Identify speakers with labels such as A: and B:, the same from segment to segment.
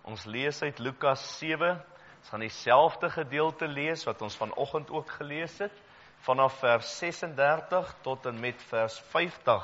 A: Ons lees uit Lukas 7, ons gaan dieselfde gedeelte lees wat ons vanoggend ook gelees het, vanaf vers 36 tot en met vers 50.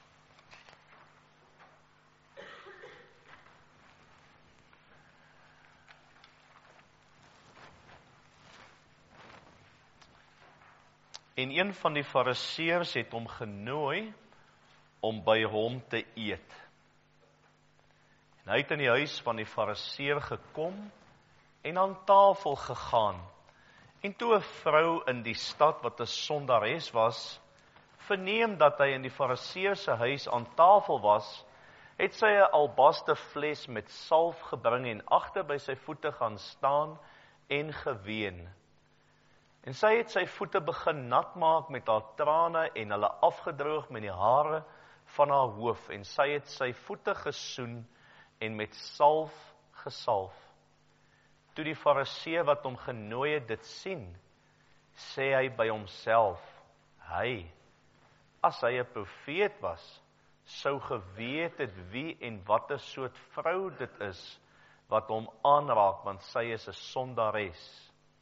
A: En een van die fariseërs het hom genooi om by hom te eet. En hy het in die huis van die fariseër gekom en aan tafel gegaan. En toe 'n vrou in die stad wat 'n sondares was, verneem dat hy in die fariseër se huis aan tafel was, het sy 'n albaste fles met salf gebring en agter by sy voete gaan staan en geween. En sy het sy voete begin nat maak met haar trane en hulle afgedroog met die hare van haar hoof. En sy het sy voete gesoen en met salf gesalf. Toe die fariseër wat hom genooi het dit sien, sê hy by homself, as hy 'n profeet was, sou geweet het wie en watter soort vrou dit is, wat hom aanraak, want sy is 'n sondares.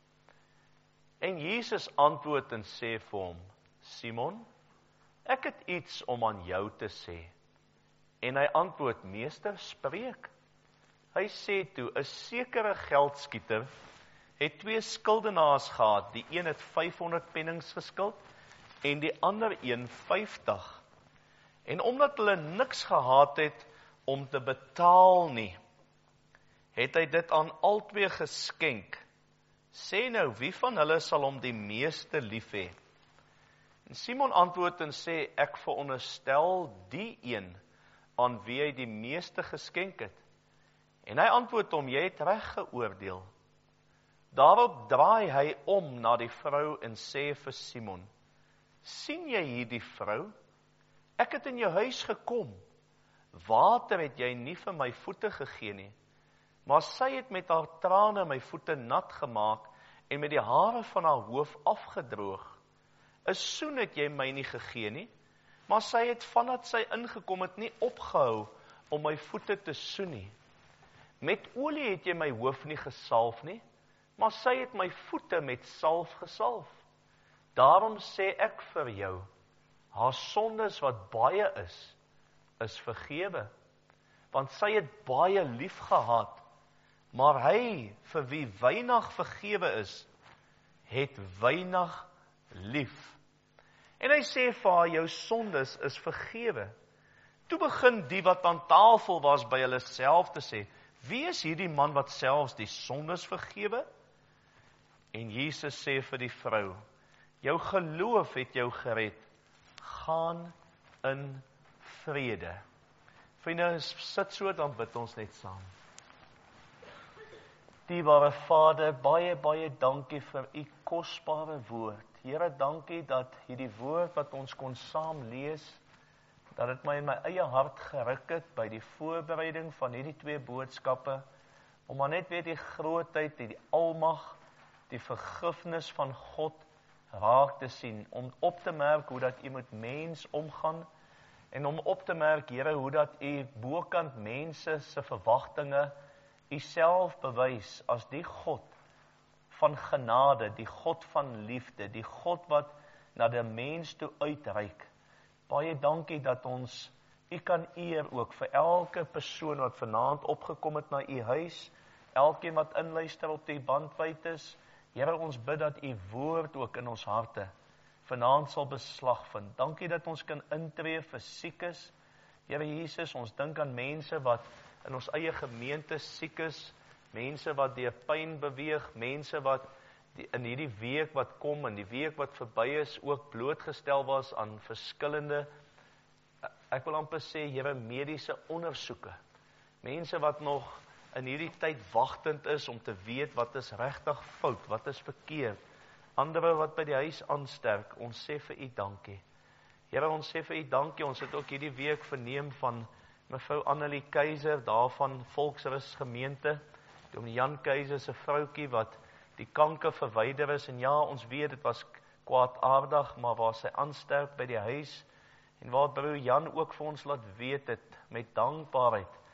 A: En Jesus antwoord en sê vir hom, Simon, ek het iets om aan jou te sê. En hy antwoord, meester, spreek. Hy sê toe, 'n sekere geldskieter het 2 skuldenaars gehad. Die een het 500 pennings geskuld en die ander een 50. En omdat hulle niks gehad het om te betaal nie, het hy dit aan albei geskenk. Sê nou, wie van hulle sal hom die meeste lief hê? En Simon antwoord en sê, ek veronderstel die een aan wie hy die meeste geskenk het. En hy antwoord hom, jy het reg geoordeel. Daarop draai hy om na die vrou en sê vir Simon, sien jy hierdie vrou? Ek het in jou huis gekom. Water het jy nie vir my voete gegee nie, maar sy het met haar trane my voete nat gemaak en met die hare van haar hoof afgedroog. 'n soen het jy my nie gegee nie, maar sy het vandat sy ingekom het nie opgehou om my voete te soen nie. Met olie het jy my hoof nie gesalf nie, maar sy het my voete met salf gesalf. Daarom sê ek vir jou, haar sondes wat baie is vergewe, want sy het baie lief gehad, maar hy, vir wie weinig vergewe is, het weinig lief. En hy sê vir haar, jou sondes is vergewe. Toe begin die wat aan tafel was by hulle self te sê, wie is hierdie man wat selfs die sondes vergewe? En Jesus sê vir die vrou, jou geloof het jou gered, gaan in vrede. Vriende, sit so, dan bid ons net saam. Dierbare Vader, baie, baie dankie vir u kosbare woord. Here, dankie dat hierdie woord wat ons kon saam lees, dat dit my in my eie hart geruk het by die voorbereiding van hierdie 2 boodskappe, om maar net weer die grootheid, die almag, die vergifnis van God raak te sien, om op te merk hoe dat u met mens omgaan, en om op te merk, Here, hoe dat u bokant mense se verwagtinge u self bewys as die God van genade, die God van liefde, die God wat na die mens toe uitreik. Baie dankie dat ons u kan eer ook vir elke persoon wat vanaand opgekom het na u huis, elkeen wat inluister op die bandwyd is. Here, ons bid dat u woord ook in ons harte vanaand sal beslag vind. Dankie dat ons kan intree vir siekes. Here Jesus, ons dink aan mense wat in ons eie gemeente siek is, mense wat deur pyn beweeg, mense wat in hierdie week wat kom, en die week wat verby is, ook blootgestel was aan verskillende, ek wil amper sê, Here, mediese ondersoeke. Mense wat nog in hierdie tyd wagtend is om te weet wat is regtig fout, wat is verkeerd. Ander wat by die huis aansterk, ons sê vir u dankie. Here, ons sê vir u dankie, ons het ook hierdie week verneem van mevrou Annelie Keiser, daar van Volksrus gemeente, die Jan Keiser se vroukie wat die kanker verwyder is, en ja, ons weet, dit was kwaadaardig, maar waar sy aansterk by die huis, en waar broer Jan ook vir ons laat weet het, met dankbaarheid,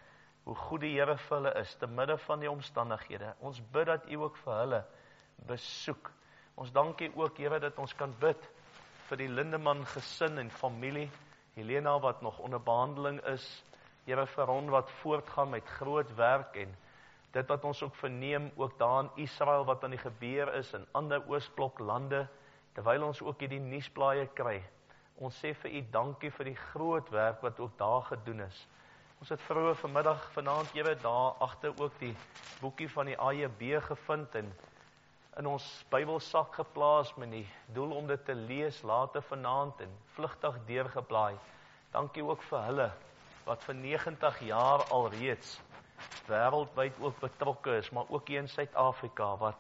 A: hoe goed die Here vir hulle is, te midde van die omstandighede. Ons bid dat U ook vir hulle besoek. Ons dank U ook, Here, dat ons kan bid vir die Lindeman gesin en familie, Helena wat nog onder behandeling is, Here, vir Ron wat voortgaan met groot werk en dit wat ons ook verneem, ook daar in Israel wat aan die gebeur is, en ander Oosblok lande, terwyl ons ook hierdie nuusblaaie kry. Ons sê vir U dankie vir die groot werk wat ook daar gedoen is. Ons het vroeër vanmiddag, vanaand, Here, daar agter ook die boekie van die AJB gevind en in ons Bybelsak geplaas met die doel om dit te lees later vanaand en vlugtig deurgeblaai. Dankie ook vir hulle wat vir 90 jaar alreeds wêreldwyd ook betrokke is, maar ook hier in Suid-Afrika wat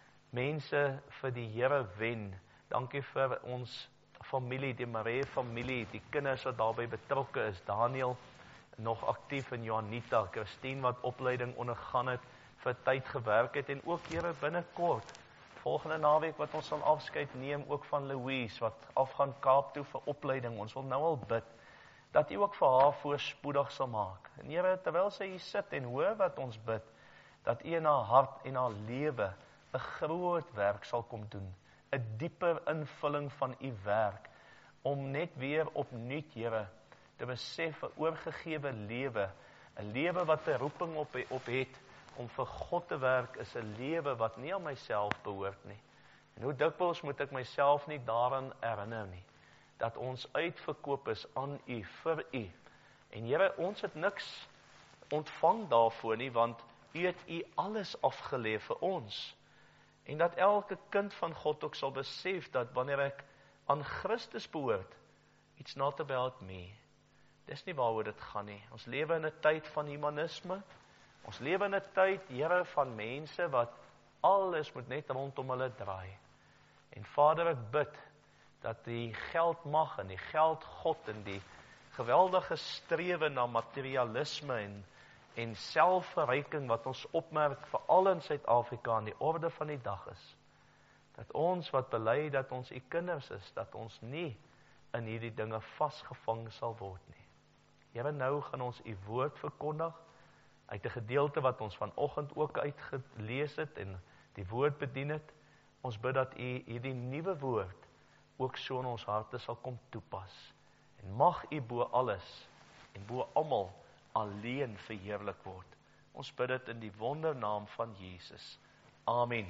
A: mense vir die Here wen. Dankie vir ons familie, die Maree familie, die kinders wat daarbey betrokke is, Daniel nog aktief en Johanita, Christine wat opleiding ondergaan het, vir tyd gewerk het en ook Here binnekort, volgende naweek wat ons sal afskeid neem, ook van Louise wat afgaan Kaap toe vir opleiding. Ons wil nou al bid dat U ook vir haar voorspoedig sal maak. En Here, terwyl sy hier sit en hoor wat ons bid, dat U in haar hart en haar lewe 'n groot werk sal kom doen, 'n dieper invulling van U werk, om net weer opnuut, Here, te besef 'n oorgegewe lewe, 'n lewe wat 'n roeping op het, om vir God te werk, is 'n lewe wat nie aan myself behoort nie. En hoe dikwels moet ek myself nie daaraan herinner nie, dat ons uitverkoop is aan U, vir U. En Here, ons het niks ontvang daarvoor nie, want U het U alles afgelê vir ons. En dat elke kind van God ook sal besef, dat wanneer ek aan Christus behoort, it's not about me. Dis nie waaroor dit gaan nie. Ons lewe in 'n tyd van humanisme. Ons lewe in 'n tyd, Here, van mense wat alles moet net rondom hulle draai. En Vader, ek bid dat die geldmag en die geldgod en die geweldige strewe na materialisme en selfverryking wat ons opmerk, veral in Suid-Afrika, aan die orde van die dag is. Dat ons wat bely dat ons U kinders is, dat ons nie in hierdie dinge vasgevang sal word nie. Here, nou gaan ons U woord verkondig, uit 'n gedeelte wat ons vanoggend ook uitgelees het en die woord bedien het. Ons bid dat U hierdie nuwe woord ook so in ons harte sal kom toepas. En mag U bo alles en bo almal alleen verheerlik word. Ons bid dit in die wondernaam van Jesus. Amen.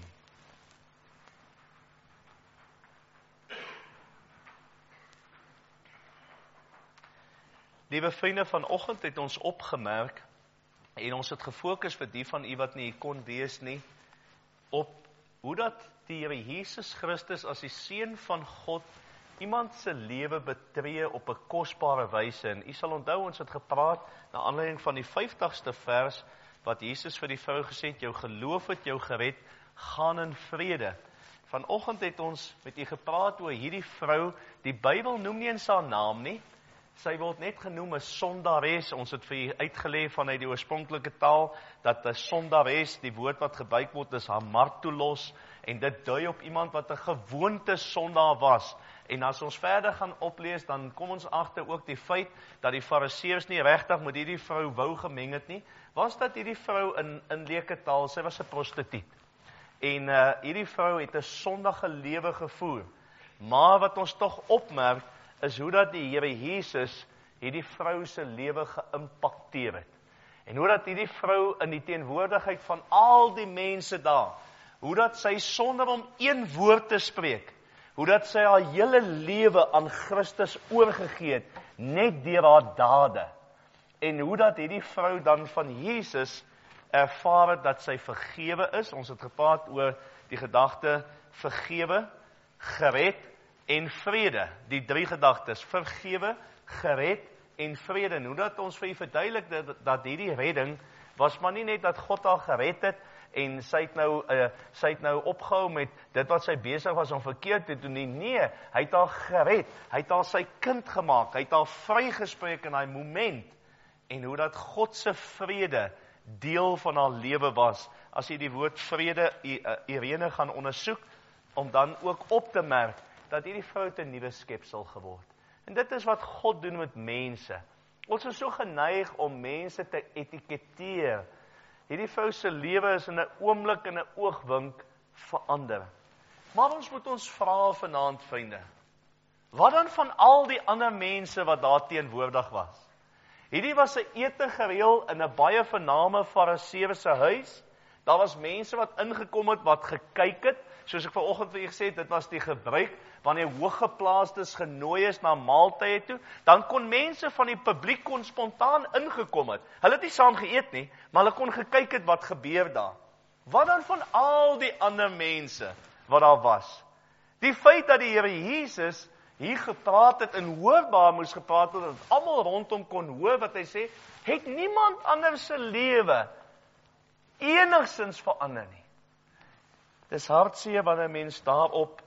A: Liewe vriende, vanoggend het ons opgemerk en ons het gefokus vir die van U wat nie kon wees nie, op hoe dat die Here Jesus Christus as die Seun van God iemand se lewe betree op 'n kosbare wyse. En U sal onthou, ons het gepraat na aanleiding van die 50ste vers wat Jesus vir die vrou gesê het, jou geloof het jou gered, gaan in vrede. Vanoggend het ons met U gepraat oor hierdie vrou, die Bybel noem nie eens haar naam nie. Sy word net genoem 'n sondares. Ons het vir U uitgelê vanuit die oorspronklike taal, dat 'n sondares, die woord wat gebruik word, is hamartolos, en dit dui op iemand wat 'n gewoonte sondaar was. En as ons verder gaan oplees, dan kom ons agter ook die feit, dat die fariseërs nie regtig met hierdie vrou wou gemeng het nie, was dat hierdie vrou in leuke taal, sy was 'n prostituut. En hierdie vrou het 'n sondige lewe gevoer. Maar wat ons tog opmerk, is hoe dat die Here Jesus hierdie vrou se lewe geïmpakteer het. En hoe dat hierdie vrou in die teenwoordigheid van al die mense daar, hoe dat sy sonder om een woord te spreek, hoe dat sy haar hele lewe aan Christus oorgegee het, net deur haar dade. En hoe dat hierdie vrou dan van Jesus ervaar het dat sy vergewe is. Ons het gepraat oor die gedagte vergewe, gered en vrede, die drie gedagtes, vergewe, gered en vrede. En hoe dat ons vir U verduidelik dat hierdie redding was maar nie net dat God haar gered het en sy het nou opgehou met dit wat sy besig was om verkeerd te doen nie. Nee, hy het haar gered, hy het haar sy kind gemaak, hy het haar vrygespreek in daai moment. En hoe dat God se vrede deel van haar lewe was. As jy die woord vrede, Irene, gaan ondersoek, om dan ook op te merk dat hierdie vrou 'n nuwe skepsel geword. En dit is wat God doen met mense. Ons is so geneig om mense te etiketeer. Hierdie vrou se lewe is in 'n oomblik en 'n oogwink verander. Maar ons moet ons vra vanaand, vriende. Wat dan van al die ander mense wat daar teenwoordig was? Hierdie was 'n ete gereël in 'n baie vername Fariseëse huis. Daar was mense wat ingekom het, wat gekyk het. Soos ek vanoggend vir julle gesê het, dit was die gebruik, wanneer hooggeplaastes genooi is na maaltye toe, dan kon mense van die publiek kon spontaan ingekom het. Hulle het nie saam geëet nie, maar hulle kon gekyk het wat gebeur daar. Wat dan van al die ander mense wat daar was? Die feit dat die Here Jesus hier gepraat het en hoorbaar moes gepraat het, dat almal rondom kon hoor wat hy sê, het niemand anders se lewe enigstens verander nie. Dis hartseer wanneer 'n mens daarop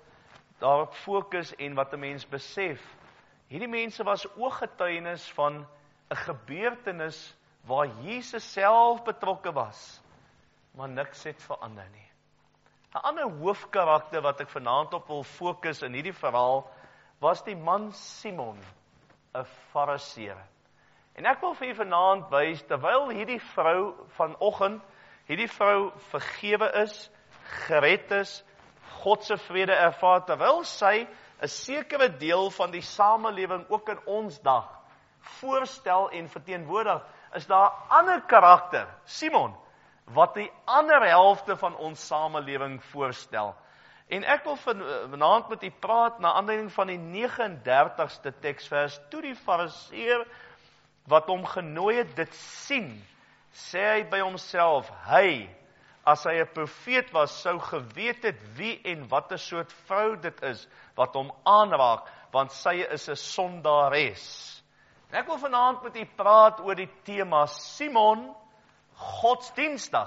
A: fokus en wat 'n mens besef. Hierdie mense was ooggetuienis van 'n gebeurtenis waar Jesus self betrokke was, maar niks het verander nie. 'n Ander hoofkarakter wat ek vanaand op wil fokus in hierdie verhaal, was die man Simon, 'n Fariseer. En ek wil vir julle vanaand wys, terwyl hierdie vrou vanoggend, hierdie vrou vergewe is, gered is, God se vrede ervaar, terwyl sy 'n sekere deel van die samelewing ook in ons dag voorstel en verteenwoordig, is daar 'n ander karakter, Simon, wat die ander helfte van ons samelewing voorstel. En ek wil vanaand met u praat na aanleiding van die 39ste teksvers. Toe die Fariseer wat hom genooi het dit sien, sê hy by homself, as hy 'n profeet was, sou geweet het wie en wat 'n soort vrou dit is wat hom aanraak, want sy is 'n sondares. En ek wil vanaand met u praat oor die tema Simon, godsdienstig,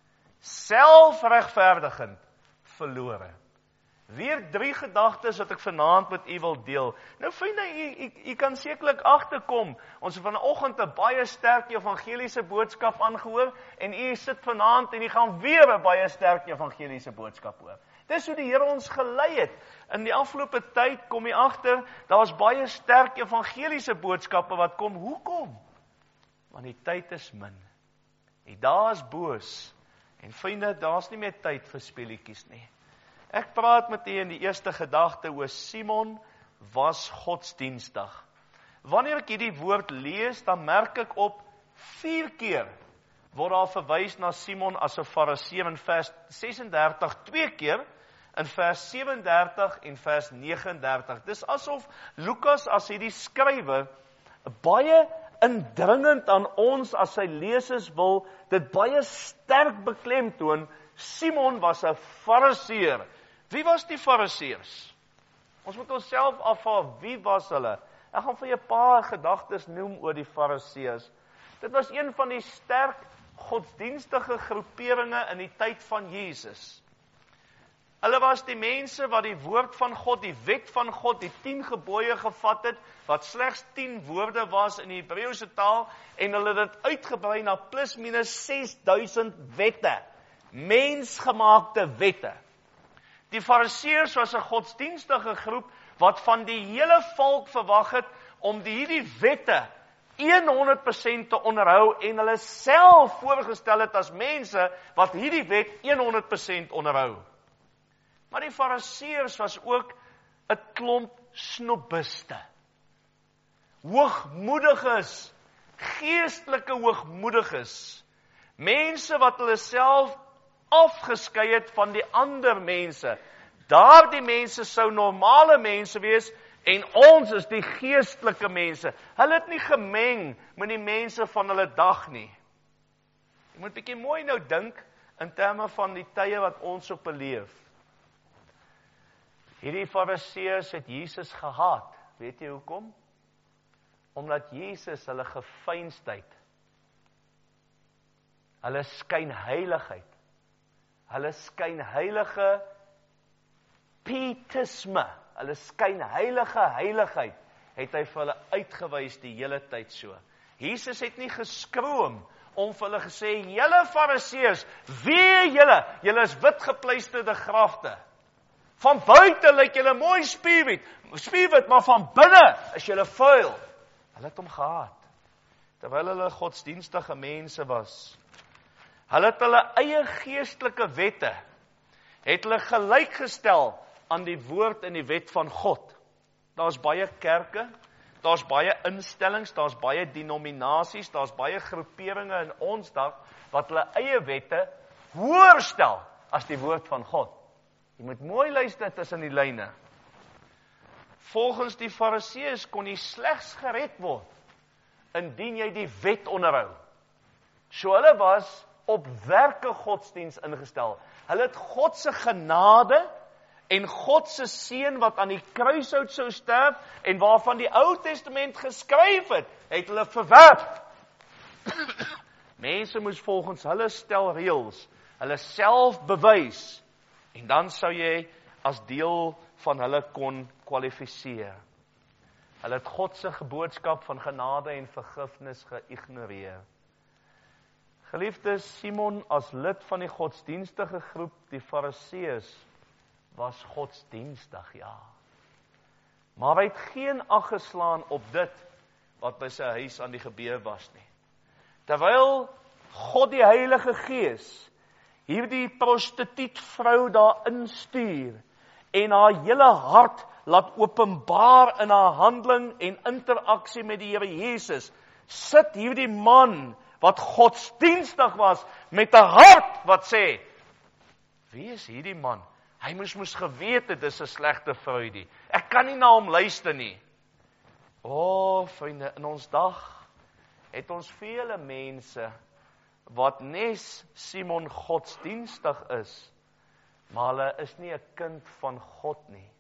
A: selfregverdigend, verlore. Weer 3 gedagtes wat ek vanaand met u wil deel. Nou vriende, u kan sekerlik agterkom, ons het vanoggend 'n baie sterk evangeliese boodskap aangehoor, en u sit vanaand en u gaan weer 'n baie sterk evangeliese boodskap hoor. Dis hoe die Here ons gelei het. In die afgelope tyd kom jy agter, daar was baie sterk evangeliese boodskappe wat kom. Hoekom? Want die tyd is min. Die dae is boos. En vriende, daar's nie meer tyd vir speletjies nie. Ek praat met u in die eerste gedagte oor Simon was godsdienstig. Wanneer ek hierdie woord lees, dan merk ek op 4 keer word daar verwys na Simon as 'n Fariseer in vers 36, 2 keer in vers 37 en vers 39. Dis asof Lukas as hierdie skrywer baie indringend aan ons as sy lesers wil dit baie sterk beklemtoon. Simon was 'n Fariseer. Wie was die Fariseërs? Ons moet onsself afvra, wie was hulle? Ek gaan vir julle 'n paar gedagtes noem oor die Fariseërs. Dit was een van die sterk godsdienstige groeperinge in die tyd van Jesus. Hulle was die mense wat die woord van God, die wet van God, die 10 gebooie gevat het, wat slegs 10 woorde was in die Hebreëse taal, en hulle het dit uitgebrei na plus minus 6000 wette, mensgemaakte wette. Die Fariseërs was 'n godsdienstige groep wat van die hele volk verwag het om hierdie wette 100% te onderhou, en hulle self voorgestel het as mense wat hierdie wet 100% onderhou. Maar die Fariseërs was ook 'n klomp snobiste. Hoogmoediges, geestelike hoogmoediges. Mense wat hulle self afgeskei het van die ander mense. Daardie mense sou normale mense wees, en ons is die geestelike mense. Hulle het nie gemeng met die mense van hulle dag nie. Jy moet bietjie mooi nou dink in terme van die tye wat ons op beleef. Hierdie Fariseërs het Jesus gehaat. Weet jy hoekom? Omdat Jesus hulle gefeinsdheid, hulle skynheiligheid, hulle skynheilige pietisme, hulle skynheilige heiligheid, het hy vir hulle uitgewys die hele tyd so. Jesus het nie geskroom om vir hulle gesê, julle Fariseërs, wee julle, julle is witgepleisterde grafte. Van buite lyk julle mooi spierwit, maar van binne is julle vuil. Hulle het hom gehaat. terwyl hulle godsdienstige mense was. Hulle het hulle eie geestelike wette, het hulle gelykgestel aan die woord en die wet van God. Daar's baie kerke, daar's baie instellings, daar's baie denominasies, daar's baie groeperinge in ons dag, wat hulle eie wette hoër stel as die woord van God. Jy moet mooi luister tussen die lyne. Volgens die Fariseërs kon jy slegs gered word, indien jy die wet onderhou. So hulle was op werke godsdiens ingestel. Hulle het God se genade en God se seën wat aan die kruishout sou sterf en waarvan die Ou Testament geskryf het hulle verwerp. Mense moes volgens hulle stel reëls, hulle self bewys en dan sou jy as deel van hulle kon kwalifiseer. Hulle het God se boodskap van genade en vergifnis geïgnoreer. Geliefdes, Simon as lid van die godsdienstige groep, die Fariseërs, was godsdienstig, ja. Maar hy het geen ag geslaan op dit wat by sy huis aan die gebeur was nie. Terwyl God die Heilige Gees hierdie prostituut vrou daar instuur en haar hele hart laat openbaar in haar handeling en interaksie met die Here Jesus, sit hierdie man wat godsdienstig was met 'n hart wat sê, wie is hierdie man? Hy moes geweet het, dis 'n slegte vrou die. Ek kan nie na hom luister nie. Vriende, in ons dag het ons vele mense wat nes Simon godsdienstig is, maar hulle is nie 'n kind van God nie.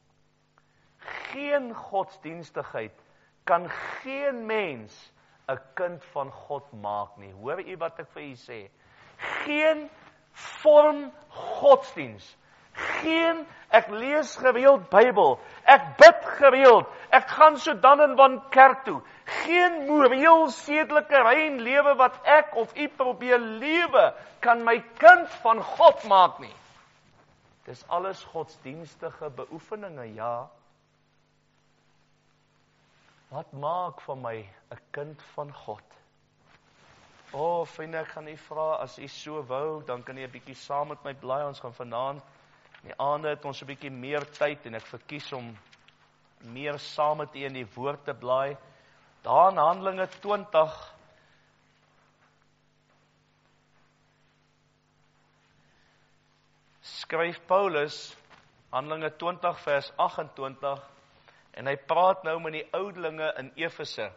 A: Geen godsdienstigheid kan geen mens 'n kind van God maak nie. Hoor u wat ek vir u sê? Geen vorm godsdiens. Geen, ek lees gereeld Bybel, ek bid gereeld, ek gaan so dan en wan kerk toe. Geen moreel sedelike rein lewe wat ek of u probeer lewe, kan my kind van God maak nie. Dis alles godsdienstige beoefeninge, ja. Wat maak van my 'n kind van God? Vriende, ek gaan u vra, as u so wou, dan kan u 'n bietjie saam met my blaai. Ons gaan vanaand, in die aande het ons 'n bietjie meer tyd, en ek verkies om meer saam met u in die woord te blaai. Daar in Handelinge 20, skryf Paulus, Handelinge 20 vers 28, en hy praat nou met die oudelinge in Efese.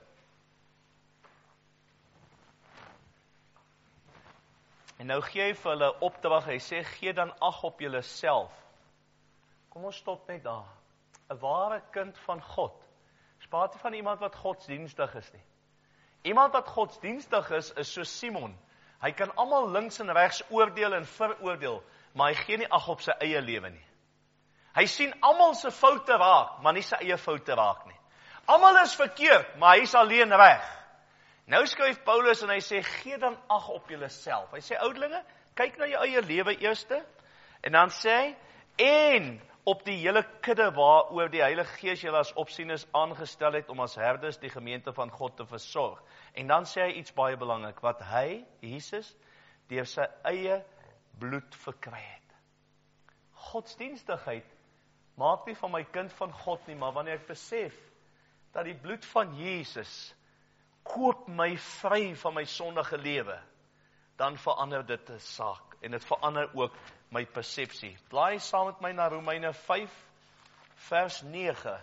A: En nou gee hy vir hulle opdrag, hy sê, gee dan ag op julle self. Kom ons stop net daar. 'n Ware kind van God. Praat nie van iemand wat godsdienstig is nie. Iemand wat godsdienstig is so Simon. Hy kan almal links en regs oordeel en veroordeel, maar hy gee nie ag op sy eie lewe nie. Hy sien almal se foute raak, maar nie sy eie foute raak nie. Almal is verkeerd, maar hy is alleen reg. Nou skryf Paulus en hy sê, gee dan ag op julleself. Hy sê, oudelinge, kyk na jou eie lewe eerste, en dan sê hy, en op die hele kudde waaroor die Heilige Gees julle as opsieners aangestel het om as herders die gemeente van God te versorg. En dan sê hy iets baie belangrik, wat hy, Jesus, deur sy eie bloed verkry het. Godsdienstigheid maak nie van my kind van God nie, maar wanneer ek besef dat die bloed van Jesus koop my vry van my sondige lewe, dan verander dit 'n saak, en dit verander ook my persepsie. Blaai saam met my na Romeine 5, vers 9.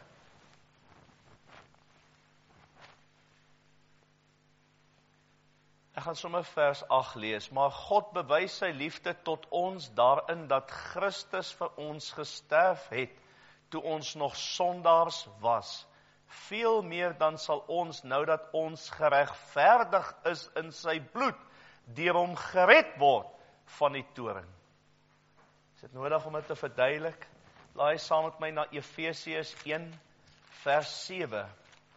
A: Ek gaan sommer vers 8 lees. Maar God bewys sy liefde tot ons daarin dat Christus vir ons gesterf het, toe ons nog sondaars was. Veel meer dan sal ons, nou dat ons geregverdig is in sy bloed, deur hom gered word van die toorn. Is dit nodig om dit te verduidelik? Laai saam met my na Efesiërs 1 vers 7.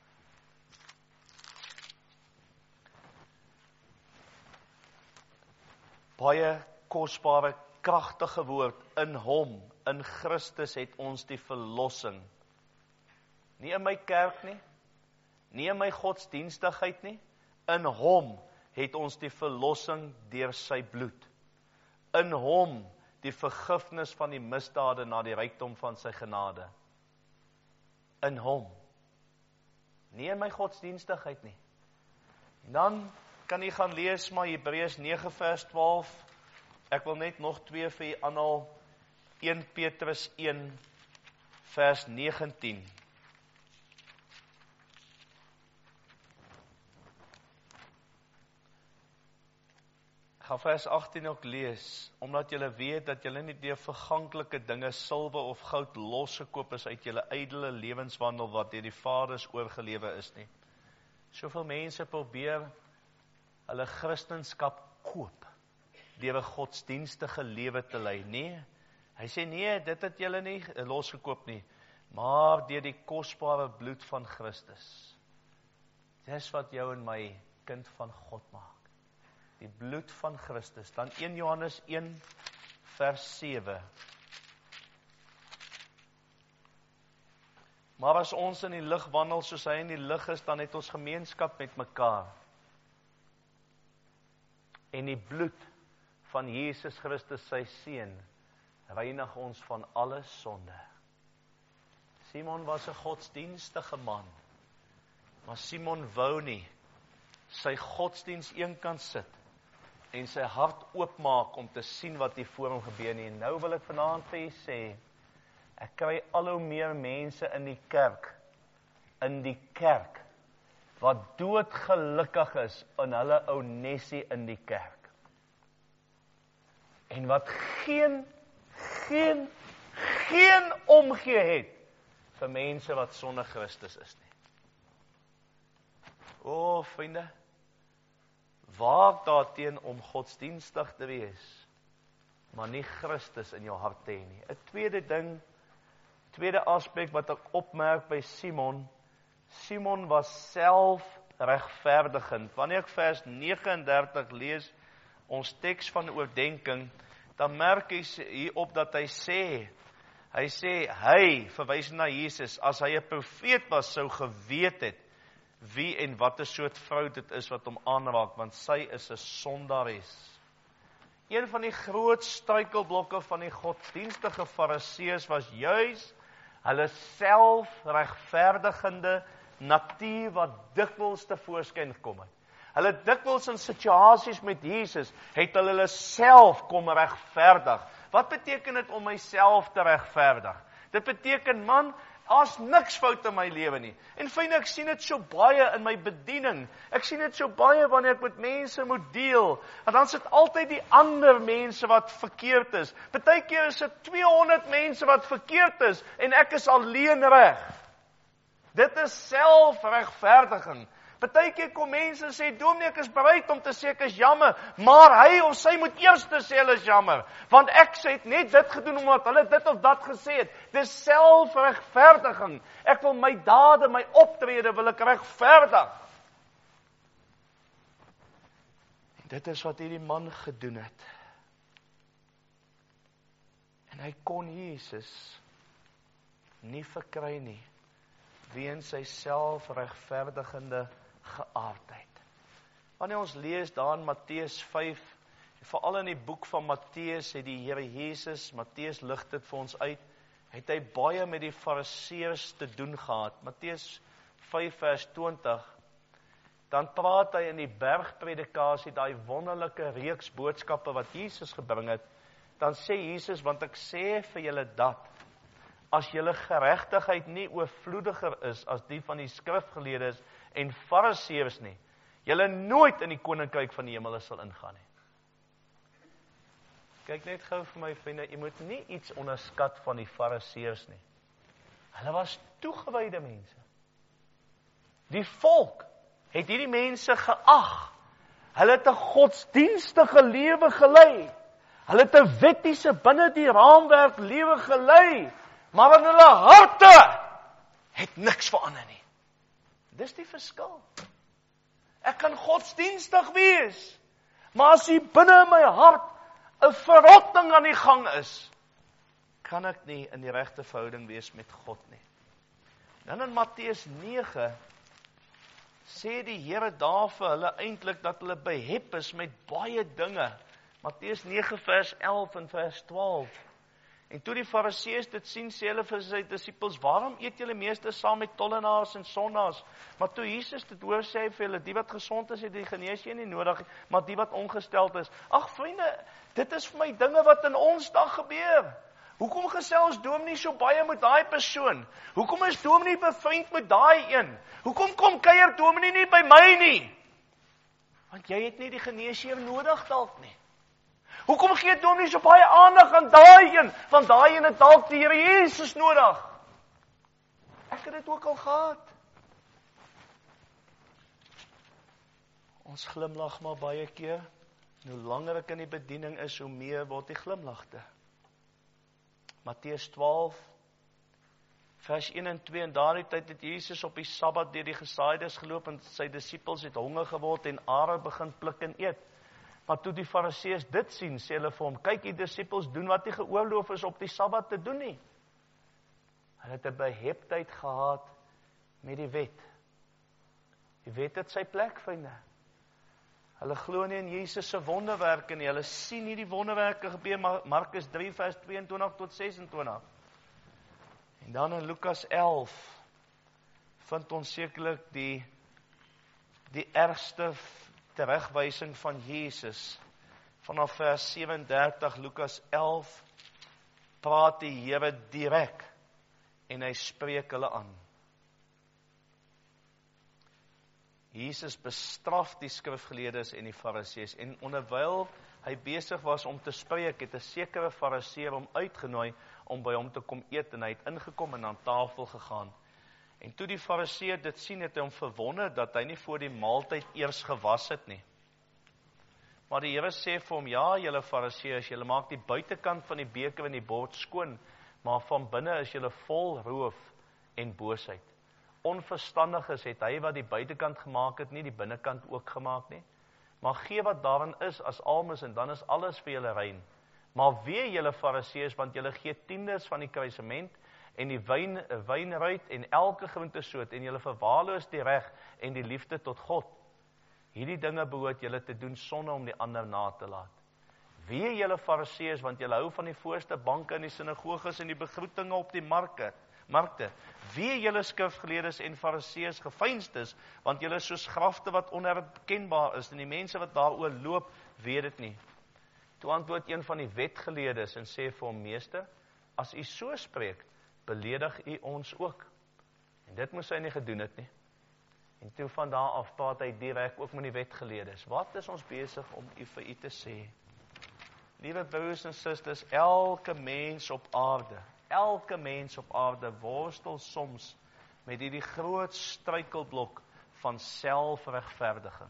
A: Baie kosbare, kragtige woord. In hom, in Christus het ons die verlossing. Nie in my kerk nie, nie in my godsdienstigheid nie, In hom het ons die verlossing deur sy bloed. In hom die vergifnis van die misdade na die rykdom van sy genade. In hom. Nie in my godsdienstigheid nie. En dan kan jy gaan lees maar Hebreërs 9 vers 12. Ek wil net nog 2 vir jy aanhaal. 1 Petrus 1 vers 19. Ek gaan vers 18 ook lees, omdat julle weet dat julle nie deur verganklike dinge, silwer of goud losgekoop is uit julle ydelle lewenswandel wat deur die vaders oorgelewe is nie. Soveel mense probeer hulle Christendom koop deur 'n godsdienstige lewe te lei. Nee, hy sê nee, dit het julle nie losgekoop nie, maar deur die kosbare bloed van Christus. Dis wat jou en my kind van God maak. Die bloed van Christus. Dan 1 Johannes 1 vers 7. Maar as ons in die lig wandel soos hy in die lig is, dan het ons gemeenskap met mekaar. En die bloed van Jesus Christus sy seun reinig ons van alle sonde. Simon was 'n godsdienstige man, maar Simon wou nie sy godsdiens eenkant sit en sy hart oopmaak om te sien wat hier voor hom gebeur nie. En nou wil ek vanaand vir julle sê, ek kry al hoe meer mense in die kerk, wat doodgelukkig is in hulle ou nessie in die kerk. En wat geen omgee het vir mense wat sonder Christus is nie. O, vriende, waak daarteen om godsdienstig te wees, maar nie Christus in jou hart te hê nie. 'n tweede aspek wat ek opmerk by Simon was selfregverdigend. Wanneer ek vers 39 lees, ons teks van oordenking, dan merk hy hierop dat hy verwys na Jesus, as hy 'n profeet was, sou geweet het, wie en wat 'n soort vrou dit is wat hom aanraak, want sy is 'n sondares. Een van die groot struikelblokke van die godsdienstige fariseërs was juis hulle selfregverdigende natuur wat dikwels tevoorskyn gekom het. Hulle dikwels in situasies met Jesus het hulle self kom regverdig. Wat beteken dit om myself te regverdig? Dit beteken, man, daar's niks fout in my lewe nie. En vriende, ek sien dit so baie in my bediening. Ek sien dit so baie wanneer ek met mense moet deel. En dan sit altyd die ander mense wat verkeerd is. Partykeer is dit 200 mense wat verkeerd is en ek is alleen reg. Dit is selfregverdiging. Partykeer kom mense en sê, dominee, ek is bereid om te sê ek is jammer, maar hy of sy moet eers sê hulle is jammer, want ek het net dit gedoen omdat hulle dit of dat gesê het. Dis selfregverdiging. Ek wil my dade, my optrede wil ek regverdig. En dit is wat hierdie man gedoen het. En hy kon Jesus nie verkry nie, weens sy selfregverdigende geaardheid. Wanneer ons lees daar in Matteus 5, veral in die boek van Matteus, het die Here Jesus, Matteus lig dit vir ons uit, het hy baie met die fariseërs te doen gehad. Matteus 5 vers 20, dan praat hy in die bergpredikasie, daai wonderlike reeks boodskappe wat Jesus gebring het, dan sê Jesus, want ek sê vir julle dat, as julle geregtigheid nie oorvloediger is as die van die skrifgeleerdes en fariseërs nie, julle nooit in die koninkryk van die hemel sal ingaan nie. Kyk net gou vir my vriende, jy moet nie iets onderskat van die fariseërs nie. Hulle was toegewyde mense. Die volk het hierdie mense geag. Hulle het 'n godsdienstige lewe gelei. Hulle het 'n wettiese binne die raamwerk lewe gelei. Maar in hulle harte het niks verander nie. Dis die verskil. Ek kan godsdienstig wees, maar as hier binne in my hart 'n verrotting aan die gang is, kan ek nie in die regte verhouding wees met God nie. Dan in Matteus 9, sê die Here daar vir hulle eintlik dat hulle behep is met baie dinge. Matteus 9 vers 11 en vers 12. En toe die Fariseërs dit sien, sê hulle vir sy disippels, waarom eet julle meeste saam met tollenaars en sondaars? Maar toe Jesus dit hoor, sê hy vir hulle, die wat gesond is, het die geneesheer nie nodig, maar die wat ongesteld is. Ag vriende, dit is vir my dinge wat in ons dag gebeur. Hoekom gesels dominee so baie met daai persoon? Hoekom is dominee bevriend met daai een? Hoekom kom kuier dominee nie by my nie? Want jy het nie die geneesheer nodig dalk nie. Hoekom gee dominee so baie aandag aan daai een? Want daai een het dalk die Here Jesus nodig. Ek het dit ook al gehad. Ons glimlag maar baie keer. En hoe langer ek in die bediening is, hoe meer word die glimlagte. Matteus 12, vers 1 en 2, en daardie tyd het Jesus op die Sabbat deur die gesaaides geloop, en sy disippels het honger geword en are begin pluk en eet. Maar toe die Fariseërs dit sien, sê hulle vir hom, kyk, die disippels doen wat nie geoorloof is op die Sabbat te doen nie. Hulle het 'n beheptheid gehad met die wet. Die wet het sy plek, vriende. Hulle glo nie in Jesus se wonderwerke nie. Hulle sien nie die wonderwerke gebeur, Markus 3 vers 22 tot 26. En dan in Lukas 11 vind ons sekerlik die ergste terugwysing van Jesus. Vanaf vers 37 Lukas 11 praat die Here direk en hy spreek hulle aan. Jesus bestraf die skrifgeleerdes en die Fariseërs, en onderwyl hy besig was om te spreek, het 'n sekere Fariseer hom uitgenooi om by hom te kom eet, en hy het ingekom en aan tafel gegaan. En toe die Fariseer dit sien, het hy hom verwonder dat hy nie voor die maaltyd eers gewas het nie. Maar die Here sê vir hom, ja, julle Fariseërs, julle maak die buitekant van die beker en die bord skoon, maar van binne is julle vol roof en boosheid. Onverstandiges het hy wat die buitekant gemaak het, nie die binnekant ook gemaak nie. Maar gee wat daarin is as almos, en dan is alles vir julle rein. Maar wee julle Fariseërs, want julle gee tiendes van die kruisement en die wynruit en elke groentesoort, en julle verwaarloos die reg en die liefde tot God. Hierdie dinge behoort julle te doen sonder om die ander na te laat. Wee julle Fariseërs, want julle hou van die voorste banke in die sinagoges en die begroetinge op die markte. Wee julle skrifgeleerdes en Fariseërs geveinstes, want julle is soos grafte wat onherkenbaar is, en die mense wat daaroor loop, weet dit nie. Toe antwoord een van die wetgeleerdes en sê vir hom, meester, as u so spreek, beledig u ons ook. En dit moes hy nie gedoen het nie. En toe van daar af praat hy direk ook met die wetgeleerdes. Wat is ons besig om vir u te sê? Liewe broers en susters, elke mens op aarde worstel soms met hierdie groot struikelblok van selfregverdiging.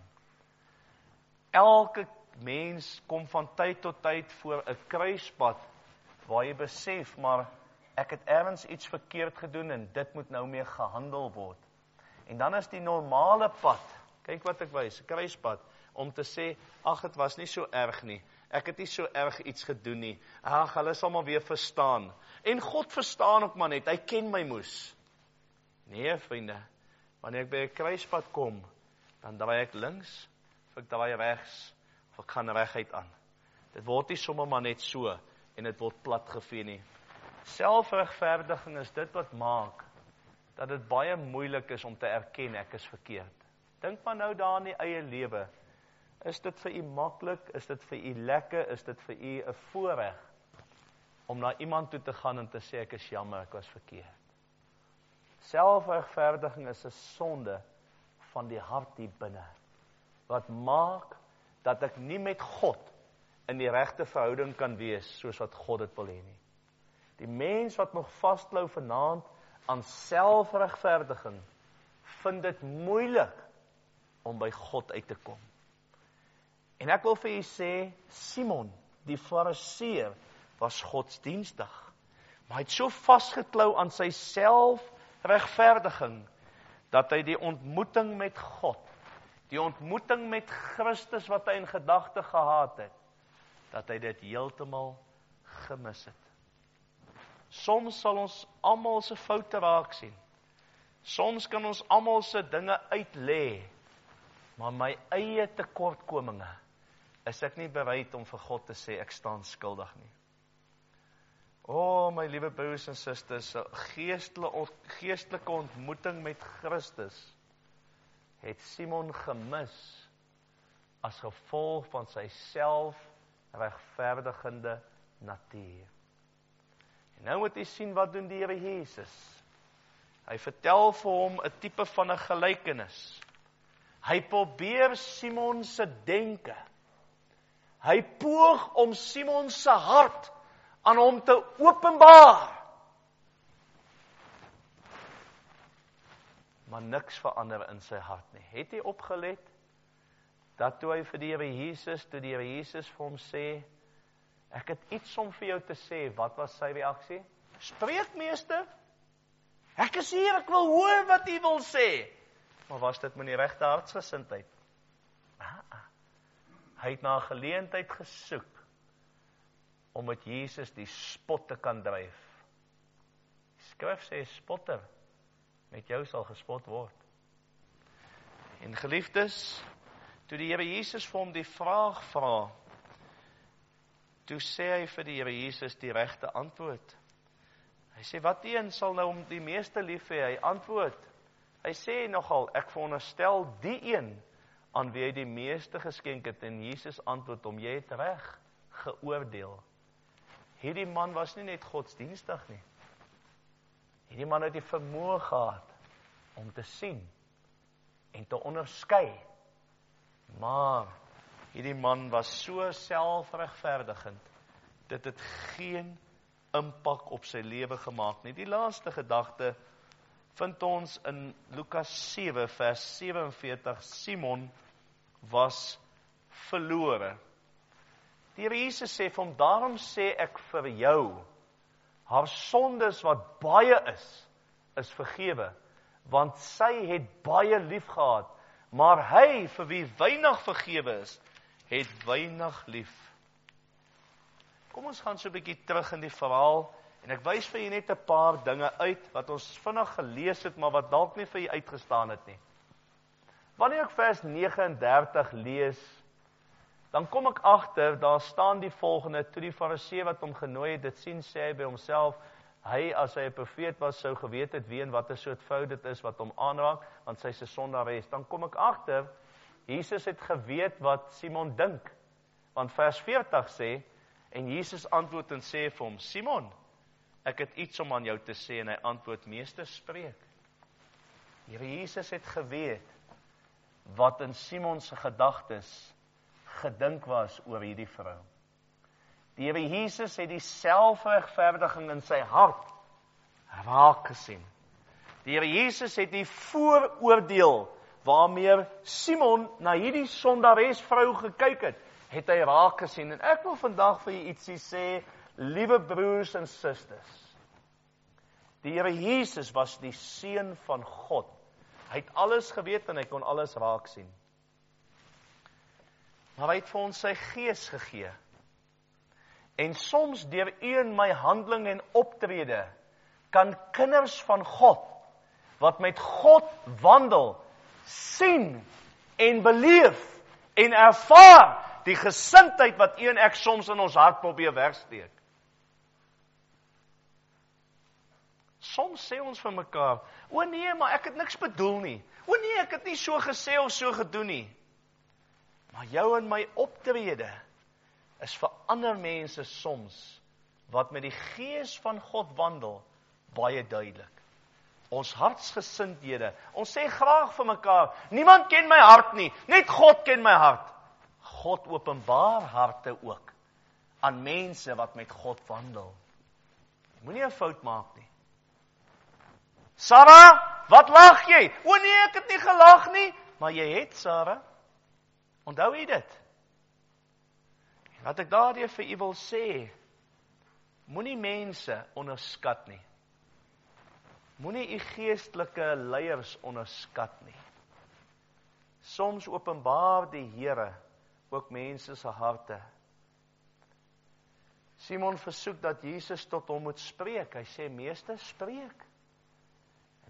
A: Elke mens kom van tyd tot tyd voor 'n kruispunt waar jy besef, maar ek het ergens iets verkeerd gedoen en dit moet nou mee gehandel word. En dan is die normale pad, kyk wat ek wys, 'n kruispunt, om te sê, ag, dit was nie so erg nie. Ek het nie so erg iets gedoen nie. Ag, hulle sal maar weer verstaan. En God verstaan ook maar net, hy ken my moes. Nee, vriende, wanneer ek by 'n kruispunt kom, dan draai ek links, of ek draai regs, of ek gaan reguit aan. Dit word nie sommer maar net so, en dit word plat gevee nie. Selfregverdiging is dit wat maak, dat dit baie moeilik is om te erken ek is verkeerd. Dink maar nou daar in die eie lewe. Is dit vir u maklik, is dit vir u lekker, is dit vir u 'n voorreg om na iemand toe te gaan en te sê ek is jammer, ek was verkeerd. Selfregverdiging is 'n sonde van die hart hier binne, wat maak dat ek nie met God in die regte verhouding kan wees soos wat God dit wil hê nie. Die mens wat nog vasklou vanaand aan selfregverdiging, vind dit moeilik om by God uit te kom. En ek wil vir u sê, Simon, die Fariseer, was godsdienstig, maar hy het so vasgeklou aan sy selfregverdiging, dat hy die ontmoeting met God, die ontmoeting met Christus wat hy in gedagte gehad het, dat hy dit heeltemal gemis het. Soms sal ons almal se foute raak sien. Soms kan ons almal se dinge uitlê, maar my eie tekortkominge is ek nie bereid om vir God te sê ek staan skuldig nie. My liewe broers en susters, 'n geestelike ontmoeting met Christus het Simon gemis as gevolg van sy selfregverdigende natuur. En nou moet jy sien wat doen die Here Jesus. Hy vertel vir hom 'n tipe van 'n gelykenis. Hy probeer Simon se denke. Hy poog om Simon se hart aan hom te openbaar. Maar niks verander in sy hart nie. Het hy opgelet dat toe hy vir die Here Jesus, toe die Here Jesus vir hom sê, ek het iets om vir jou te sê, wat was sy reaksie? Spreek, meester. Ek is hier, ek wil hoor wat u wil sê. Maar was dit met die regte hartsgesindheid? Hy het na 'n geleentheid gesoek om met Jesus die spot te kan dryf. Die skrif sê, spotter, met jou sal gespot word. En geliefdes, toe die Here Jesus vir hom die vraag vra, toe sê hy vir die Here Jesus die regte antwoord. Hy sê, wat een sal nou om die meeste lief hê? Hy antwoord. Hy sê nogal, ek veronderstel die een aan wie hy die meeste geskenk het, en Jesus antwoord hom, jy het reg geoordeel. Hierdie man was nie net godsdienstig nie. Hierdie man het die vermoë gehad om te sien en te onderskei. Maar hierdie man was so selfregverdigend, dit het geen impak op sy lewe gemaak nie. Die laaste gedagte vind ons in Lukas 7 vers 47, Simon was verlore. Die Here Jesus sê vir hom, daarom sê ek vir jou, haar sondes wat baie is vergewe, want sy het baie lief gehad, maar hy vir wie weinig vergewe is, het weinig lief. Kom ons gaan so 'n bietjie terug in die verhaal, en ek wys vir julle net 'n paar dinge uit, wat ons vinnig gelees het, maar wat dalk nie vir julle uitgestaan het nie. Wanneer ek vers 39 lees, dan kom ek agter, daar staan die volgende, toe die Farisee wat hom genooi het, dit sien, sê hy by homself, hy as hy 'n profeet was, sou geweet het wie en wat 'n soort vrou dit is wat hom aanraak, want sy is 'n sondares. Dan kom ek agter, Jesus het geweet wat Simon dink, want vers 40 sê, en Jesus antwoord en sê vir hom, Simon, ek het iets om aan jou te sê, en hy antwoord, meester, spreek. Here Jesus het geweet wat in Simon se gedagtes gedink was oor hierdie vrou. Die Here Jesus het die selfregverdiging in sy hart raak gesien. Die Here Jesus het die vooroordeel waarmee Simon na hierdie sondares vrou gekyk het hy raak gesien. En ek wil vandag vir julle ietsie sê, liewe broers en susters. Die Here Jesus was die seun van God. Hy het alles geweet en hy kon alles raak sien. Maar hy het vir ons sy gees gegee. En soms deur u en my handeling en optrede kan kinders van God wat met God wandel sien en beleef en ervaar die gesindheid wat u en ek soms in ons hart probeer wegsteek. Soms sê ons vir mekaar, o nee, maar ek het niks bedoel nie. O nee, ek het nie so gesê of so gedoen nie. Maar jou en my optrede is vir ander mense soms, wat met die gees van God wandel, baie duidelik. Ons hartsgesindhede, ons sê graag vir mekaar, niemand ken my hart nie, net God ken my hart. God openbaar harte ook, aan mense wat met God wandel. Moenie 'n fout maak nie. Sarah, wat lag jy? O nee, ek het nie gelag nie, maar jy het, Sarah. Onthou jy dit? Wat ek daardie vir u wil sê, moenie mense onderskat nie. Moenie u geestelike leiers onderskat nie. Soms openbaar die Here ook mense se harte. Simon versoek dat Jesus tot hom moet spreek. Hy sê, meester, spreek.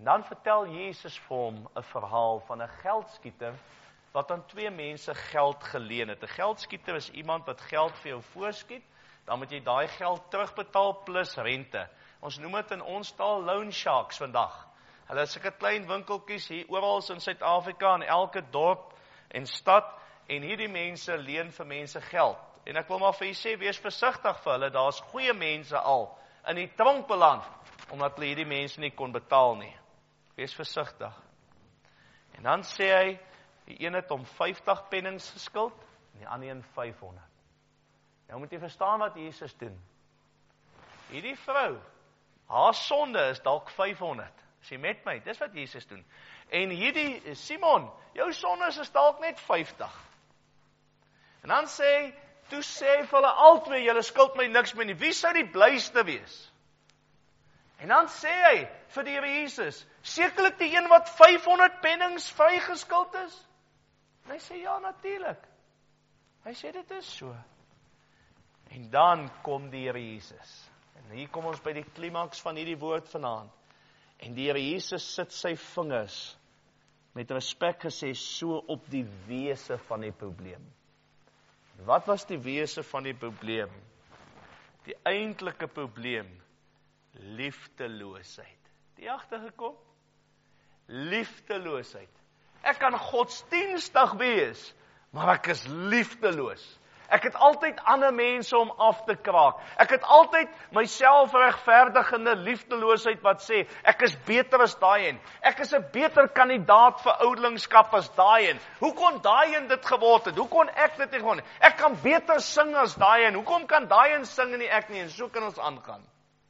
A: En dan vertel Jesus vir hom 'n verhaal van 'n geldskieter wat aan 2 mense geld geleen het. 'n Geldskieter is iemand wat geld vir jou voorskiet, dan moet jy daai geld terugbetaal plus rente. Ons noem dit in ons taal loan sharks vandag. Hulle is sulke klein winkeltjies hier oral in Suid-Afrika, in elke dorp en stad, en hierdie mense leen vir mense geld. En ek wil maar vir julle sê, wees versigtig vir hulle, daar's goeie mense al in die tronk beland, omdat hulle hierdie mense nie kon betaal nie. Wees versigtig. En dan sê hy, die een het hom 50 pennings geskuld, en die ander een 500. Nou moet jy verstaan wat Jesus doen. Hierdie vrou, haar sonde is dalk 500. Is jy met my? Dis wat Jesus doen. En hierdie, Simon, jou sonde is dalk net 50. En dan sê hy vir hulle albei, julle skuld my niks meer nie. Wie sou die blyste wees? En dan sê hy vir die Here Jesus, sekerlik die een wat 500 pennings vrygeskuld is? En hy sê, ja, natuurlik. Hy sê, dit is so. En dan kom die Here Jesus. En hier kom ons by die klimaks van hierdie woord vanaand. En die Here Jesus sit sy vingers, met respek gesê, so op die wese van die probleem. Wat was die wese van die probleem? Die eintlike probleem, liefdeloosheid. Die agtergekom? Liefdeloosheid. Ek kan godsdienstig wees, maar ek is liefdeloos. Ek het altyd ander mense om af te kraak. Ek het altyd myself regverdigende liefdeloosheid wat sê, ek is beter as daai een. Ek is 'n beter kandidaat vir ouderlingskap as daai een. Hoe kon daai een dit geword het? Hoe kon ek dit nie geword het? Ek kan beter sing as daai een. Hoekom kan daai een sing en nie ek nie? En so kan ons aangaan.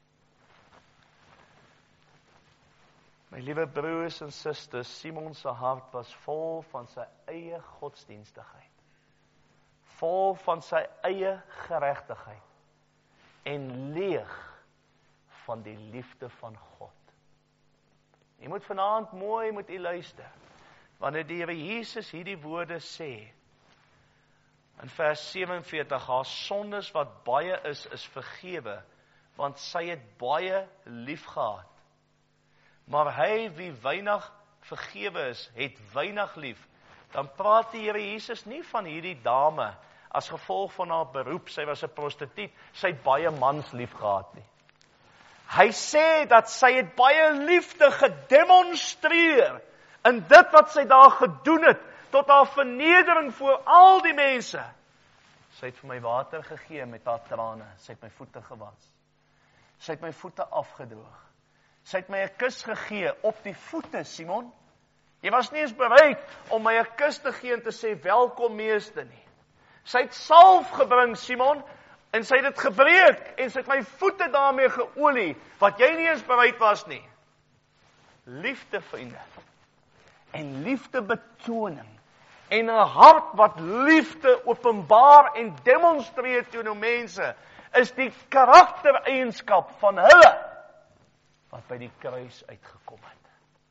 A: My liewe broers en susters, Simon se hart was vol van sy eie godsdienstigheid. Vol van sy eie geregtigheid. En leeg van die liefde van God. Jy moet vanaand mooi met u luister. Wanneer die Here Jesus hierdie woorde sê, in vers 47, haar sondes wat baie is vergewe, want sy het baie lief gehad. Maar hy wie weinig vergewe is, het weinig lief. Dan praat die Here Jesus nie van hierdie dame as gevolg van haar beroep, sy was 'n prostituut, sy het baie mans lief gehad nie. Hy sê dat sy het baie liefde gedemonstreer in dit wat sy daar gedoen het, tot haar vernedering voor al die mense. Sy het vir my water gegee met haar trane, sy het my voete gewas. Sy het my voete afgedroog. Sy het my 'n kus gegee op die voete, Simon. Jy was nie eens bereid om my 'n kus te gee en te sê, welkom meester nie. Sy het salf gebring, Simon, en sy het dit gebreek, en sy het my voete daarmee geolie, wat jy nie eens bereid was nie. Liefde, vriende, en liefdebetoning, en 'n hart wat liefde openbaar en demonstreer teenoor mense, is die karaktereienskap van hulle, wat by die kruis uitgekom het.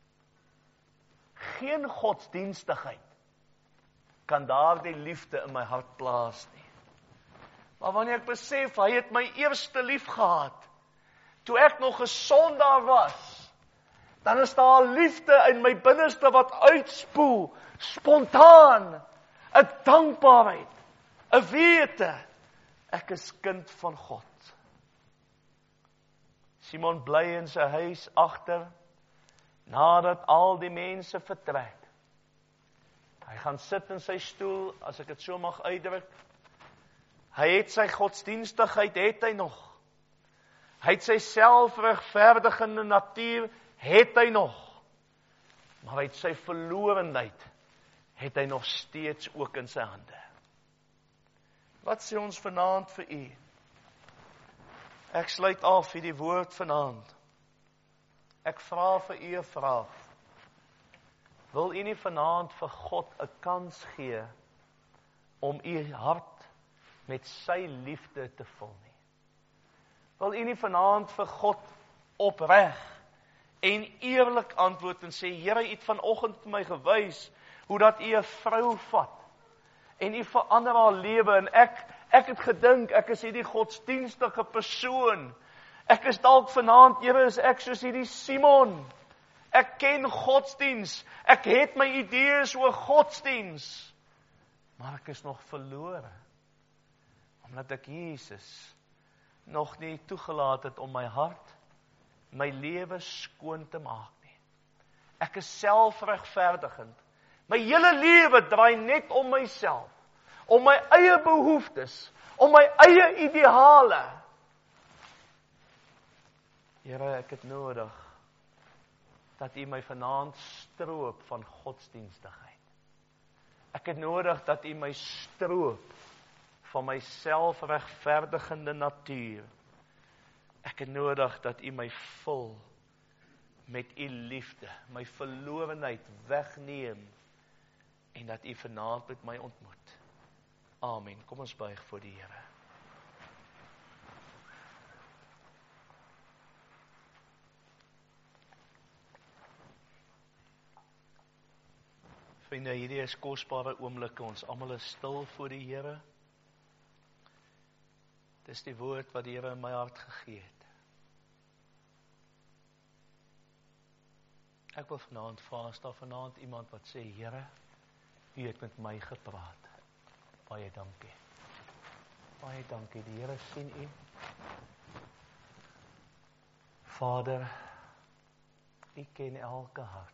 A: Geen godsdienstigheid kan daardie liefde in my hart plaas nie. Maar wanneer ek besef, hy het my eerste lief gehad, toe ek nog 'n sondaar was, dan is daar liefde in my binneste wat uitspoel, spontaan, 'n dankbaarheid, 'n wete, ek is kind van God. Simon bly in sy huis agter, nadat al die mense vertrek. Hy gaan sit in sy stoel, as ek dit so mag uitdruk. Hy het sy godsdienstigheid, het hy nog. Hy het sy selfregverdigende natuur, het hy nog. Maar hy het sy verlorenheid, het hy nog steeds ook in sy hande. Wat sê ons vanaand vir u? Ek sluit af hierdie woord vanaand. Ek vra vir u 'n vraag. Wil u nie vanaand vir God 'n kans gee om u hart met sy liefde te vul nie? Wil u nie vanaand vir God opreg en eerlik antwoord en sê, Here, u het vanoggend vir my gewys hoe dat u 'n vrou vat en u verander haar lewe, en ek het gedink, ek is hierdie godsdienstige persoon. Ek is dalk vanaand, Here, is ek soos hierdie Simon. Ek ken godsdiens. Ek het my idees oor godsdiens. Maar ek is nog verlore. Omdat ek Jesus nog nie toegelaat het om my hart, my lewe skoon te maak nie. Ek is selfregverdigend. My hele lewe draai net om myself, om my eie behoeftes, om my eie ideale. Here, ek het nodig dat U my vanaand stroop van godsdienstigheid. Ek het nodig dat U my stroop van my selfregverdigende natuur. Ek het nodig dat U my vul met U liefde, my verlorenheid wegneem, en dat U vanaand met my ontmoet. Amen. Kom ons buig voor die Here. Vriende, hierdie is kosbare oomblikke, ons almal is stil voor die Here. Dis die woord wat die Here in my hart gegee het. Ek wil vanaand vra, is daar vanaand iemand wat sê, Here, U het met my gepraat. Baie dankie. Baie dankie, die Here sien U. Vader, U ken elke hart.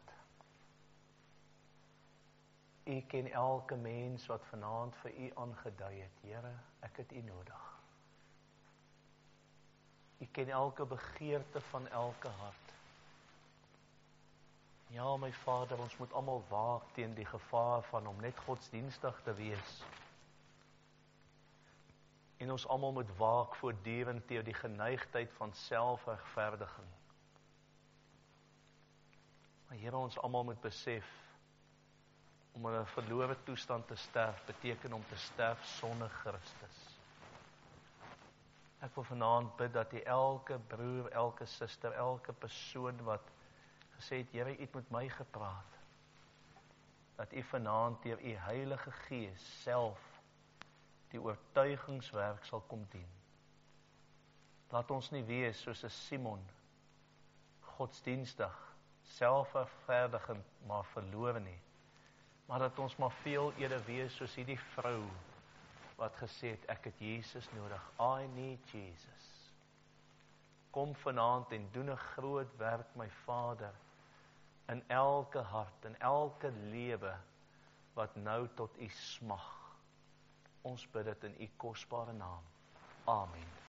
A: U ken elke mens wat vanaand vir U aangedui het. Here, ek het U nodig. U ken elke begeerte van elke hart. Ja, my Vader, ons moet almal waak teen die gevaar van om net godsdienstig te wees. En ons almal moet waak voortdurend teen die geneigtheid van selfregverdiging. Maar Here, ons almal moet besef, om in 'n verlore toestand te sterf, beteken om te sterf sonder Christus. Ek wil vanaand bid dat U elke broer, elke suster, elke persoon wat gesê het, Here, U het met my gepraat, dat U vanaand deur U Heilige Gees self die oortuigingswerk sal kom doen. Laat ons nie wees soos 'n Simon, godsdienstig, selfregverdigend, maar verlore nie. Maar dat ons maar veel eerder wees soos hierdie vrou, wat gesê het, ek het Jesus nodig. I need Jesus. Kom vanaand en doen 'n groot werk, my Vader, in elke hart, in elke lewe, wat nou tot U smag. Ons bid dit in U kosbare naam. Amen.